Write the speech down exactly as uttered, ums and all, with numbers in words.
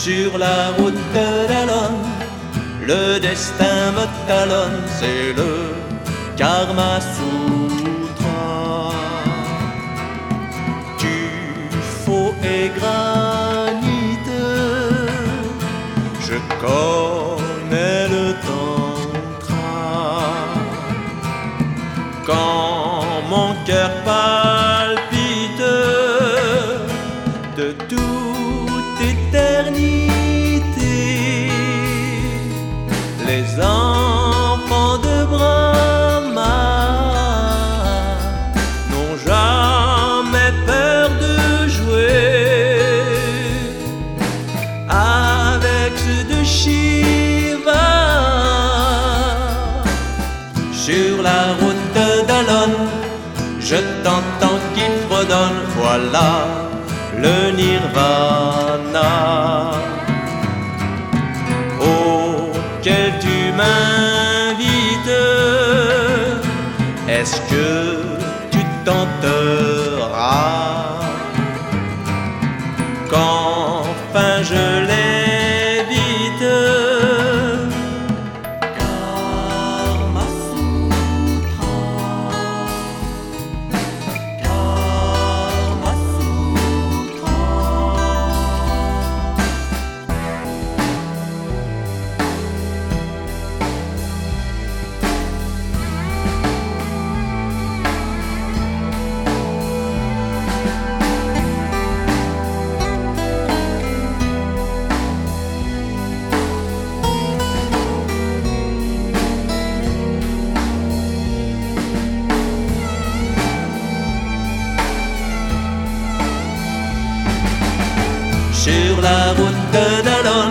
Sur la route d'Alonne, le destin me talonne, c'est le Karma Sutra. Du faux et granit, je connais le tantra. Quand mon cœur palpite de toute éternité, les enfants de Brahma n'ont jamais peur de jouer avec ceux de Shiva. Sur la route d'Alonne, je t'entends qui fredonne, voilà le Nirvana auquel tu m'invites. Est-ce que tu tenteras qu'enfin je l'évite? Karma Sutra, Karma Sutra. Sur la route d'Alonne,